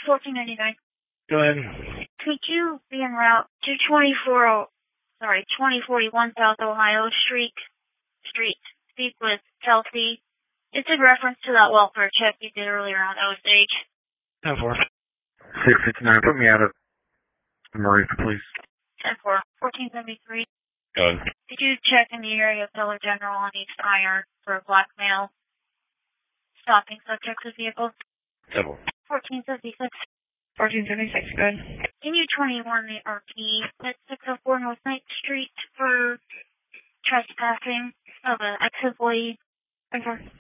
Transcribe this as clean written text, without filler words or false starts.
1499. Go ahead. Could you be en route to 2041 South Ohio Street, speak with Kelsey? It's in reference to that welfare check you did earlier on Osage. 10-4. 659, put me out of Murray, please. 10-4. 1473. Go ahead. Did you check in the area of Dollar General on East Iron for a black male stopping subjects with vehicles? 10-4. 1476. 1476, good. Can you 21 the RP at 604 North 9th Street for trespassing of an ex-employee? 10-4.